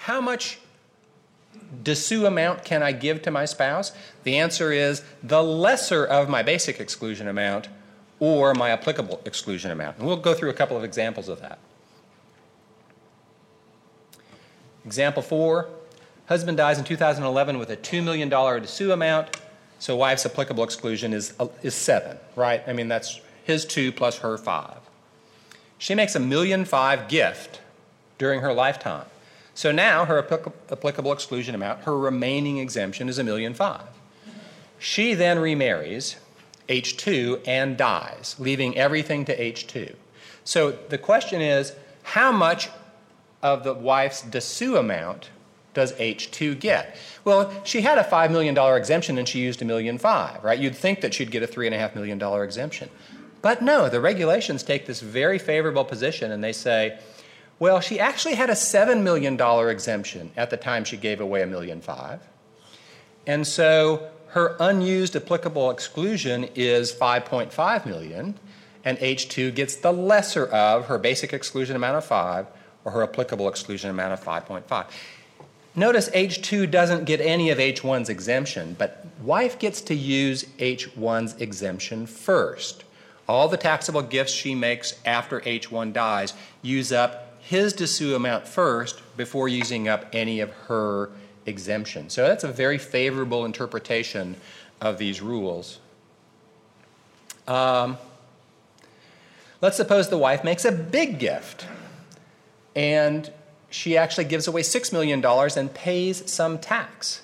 how much dessous amount can I give to my spouse? The answer is the lesser of my basic exclusion amount or my applicable exclusion amount. And we'll go through a couple of examples of that. Example 4, husband dies in 2011 with a $2 million dessous amount, so wife's applicable exclusion is 7, right? I mean, that's his 2 plus her 5. She makes a $1.5 million gift during her lifetime. So now her applicable exclusion amount, her remaining exemption, is $1.5 million. She then remarries H2 and dies, leaving everything to H2. So the question is, how much of the wife's dessous amount does H2 get? Well, she had a $5 million exemption and she used $1.5 million, right? You'd think that she'd get a $3.5 million exemption. But no, the regulations take this very favorable position and they say, well, she actually had a $7 million exemption at the time she gave away $1.5 million. And so her unused applicable exclusion is $5.5 million, and H2 gets the lesser of her basic exclusion amount of 5 or her applicable exclusion amount of 5.5. Notice H2 doesn't get any of H1's exemption, but wife gets to use H1's exemption first. All the taxable gifts she makes after H1 dies use up his dessous amount first before using up any of her exemption. So that's a very favorable interpretation of these rules. Let's suppose the wife makes a big gift and she actually gives away $6 million and pays some tax.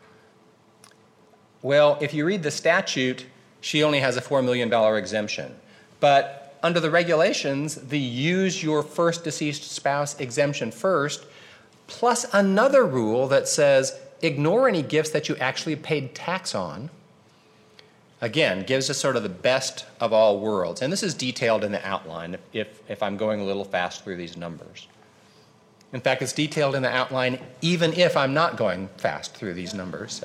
Well, if you read the statute, she only has a $4 million exemption. But under the regulations, the use your first deceased spouse exemption first, plus another rule that says ignore any gifts that you actually paid tax on, again, gives us sort of the best of all worlds. And this is detailed in the outline if I'm going a little fast through these numbers. In fact, it's detailed in the outline even if I'm not going fast through these numbers.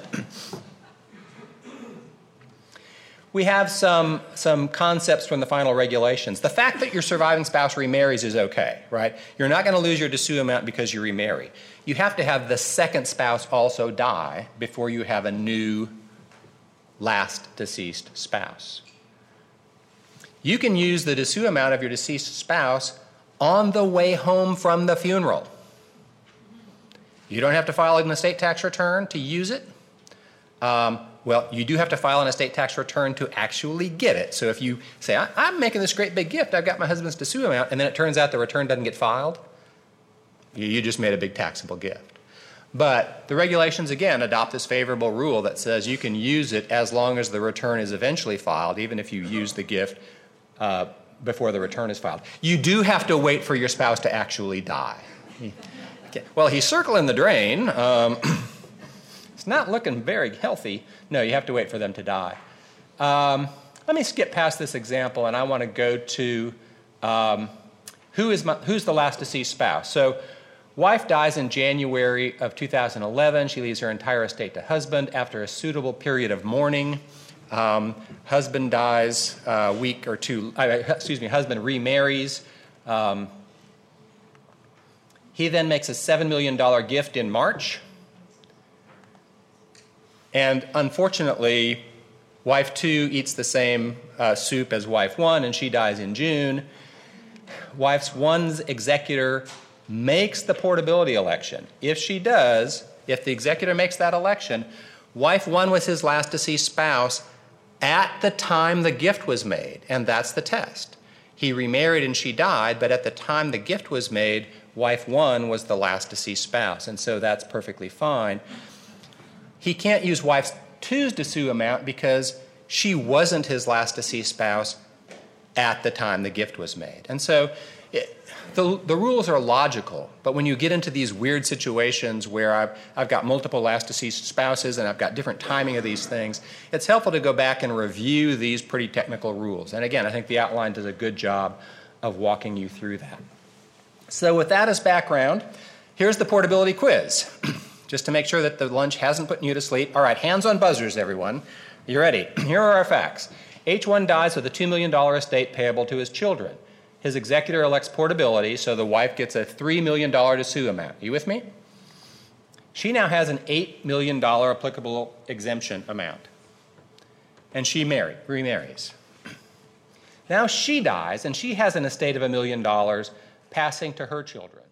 We have some concepts from the final regulations. The fact that your surviving spouse remarries is okay, right? You're not going to lose your dessous amount because you remarry. You have to have the second spouse also die before you have a new last deceased spouse. You can use the dessous amount of your deceased spouse on the way home from the funeral. You don't have to file an estate tax return to use it. Well, you do have to file an estate tax return to actually get it. So if you say, I'm making this great big gift, I've got my husband's dessous amount, and then it turns out the return doesn't get filed, you just made a big taxable gift. But the regulations, again, adopt this favorable rule that says you can use it as long as the return is eventually filed, even if you use the gift before the return is filed. You do have to wait for your spouse to actually die. Well, he's circling the drain. It's not looking very healthy. No, you have to wait for them to die. Let me skip past this example, and I want to go to who's the last deceased spouse. So wife dies in January of 2011. She leaves her entire estate to husband after a suitable period of mourning. Husband dies a week or two, husband remarries. He then makes a $7 million gift in March. And unfortunately, wife 2 eats the same soup as wife 1, and she dies in June. Wife 1's executor makes the portability election. If she does, if the executor makes that election, wife 1 was his last deceased spouse at the time the gift was made, and that's the test. He remarried and she died, but at the time the gift was made, wife 1 was the last deceased spouse, and so that's perfectly fine. He can't use wife 2's dessous amount because she wasn't his last deceased spouse at the time the gift was made. And so the rules are logical, but when you get into these weird situations where I've got multiple last deceased spouses and I've got different timing of these things, it's helpful to go back and review these pretty technical rules. And again, I think the outline does a good job of walking you through that. So with that as background, here's the portability quiz. Just to make sure that the lunch hasn't put you to sleep. All right, hands on buzzers, everyone. You ready? Here are our facts. H1 dies with a $2 million estate payable to his children. His executor elects portability, so the wife gets a $3 million dessous amount. You with me? She now has an $8 million applicable exemption amount. And she remarries. Now she dies, and she has an estate of $1 million passing to her children.